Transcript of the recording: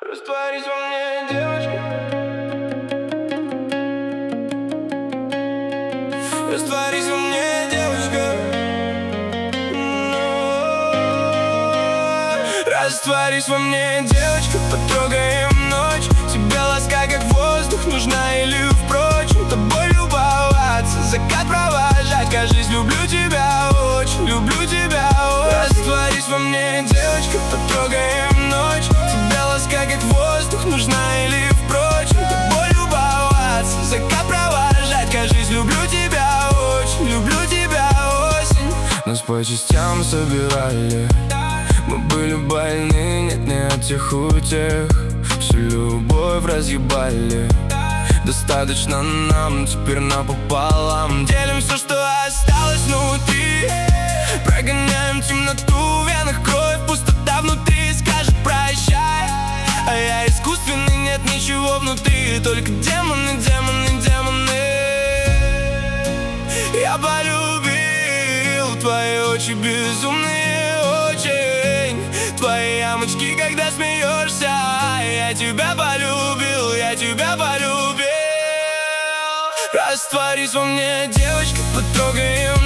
Растворись во мне, девочка. Растворись во мне, девочка. Растворись во мне, девочка. Потрогаем ночь. Тебе ласка как воздух нужна или впрочем тобой любоваться, закат провожать. Кажись, люблю тебя очень, люблю тебя очень. Растворись во мне, девочка. Потрогаем ночь. Тебе ласка как воздух нужна или впрочем тобой любоваться, закат провожать. Кажись, люблю тебя очень, люблю тебя осень. Нас по частям собирали. Мы были больны, нет, не от тех утех. Всю любовь разъебали. Достаточно нам, теперь напополам. Делим все, что осталось внутри. Прогоняем темноту, в венах кровь, пустота внутри скажет прощай. А я искусственный, нет ничего внутри, только демоны, демоны, демоны. Я полюбил твои очи безумные, очень. Твои ямочки, когда смеешься. Я тебя полюбил, я тебя полюбил. Растворись во мне, девочка, потрогаем